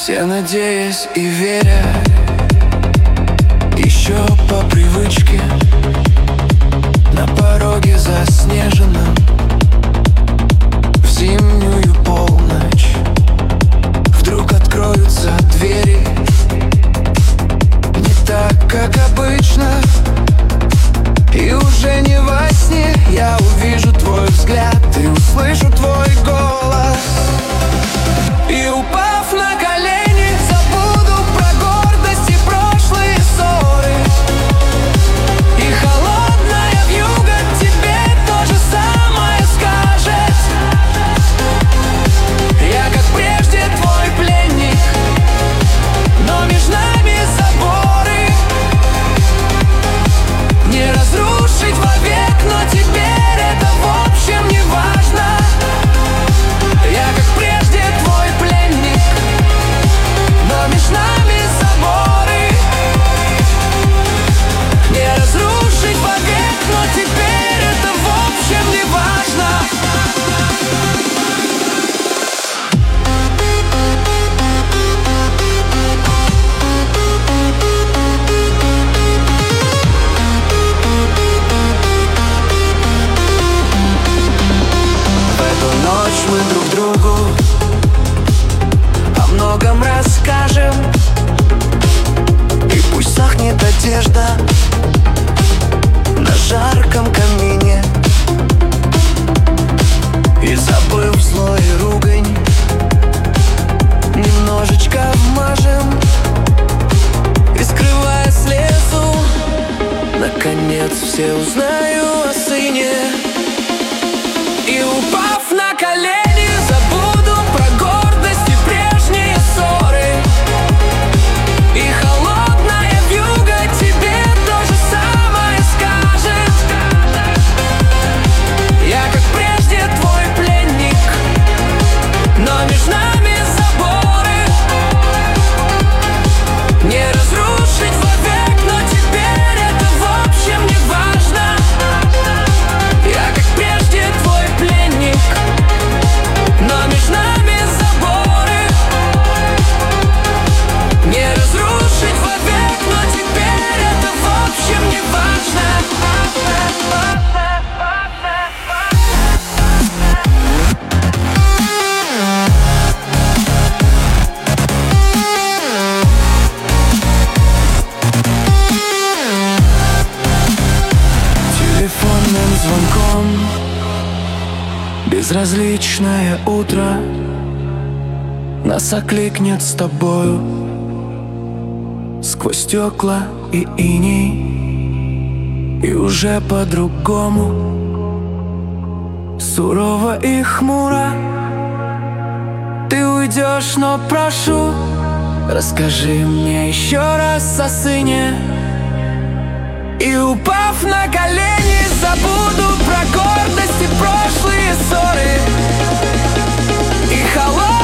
Все надеясь и веря, еще по привычке на пороге заснеженном в зимнюю полночь вдруг откроются двери. Не так, как обычно, и уже не во сне я увижу твой взгляд и услышу твой голос. И упав на колени, забуду про гордость и прошлые ссоры. И холодная вьюга тебе то же самое скажет. Я, как прежде, твой пленник, но между нами заборы. Не разрушить вовек, но теперь это в общем не важно. Я, как прежде, твой пленник, но между нами заборы. Не разрушить вовек, но теперь это в общем не важно. В эту ночь мы друг другу о многом расскажем. И пусть сохнет одежда на жарком камине, и забыв зло и ругань, немножечко вмажем. И скрываясь лесу, наконец все узнаю о сыне. И упав на колени, забуду про гордость и прежние ссоры. И холодная вьюга тебе то же самое скажет. Я, как прежде, твой пленник, но между нами заборы. Не разрушить вовек, но теперь это в общем не важно. Я, как прежде, твой пленник, но между нами заборы. Не разрушить вовек, но теперь это в общем не важно. Телефонным звонком безразличное утро нас окликнет с тобою сквозь стекла и иней. И уже по-другому, сурово и хмуро ты уйдешь, но прошу, расскажи мне еще раз о сыне. И упав на колени, забуду про гордость и прошлые ссоры. И холод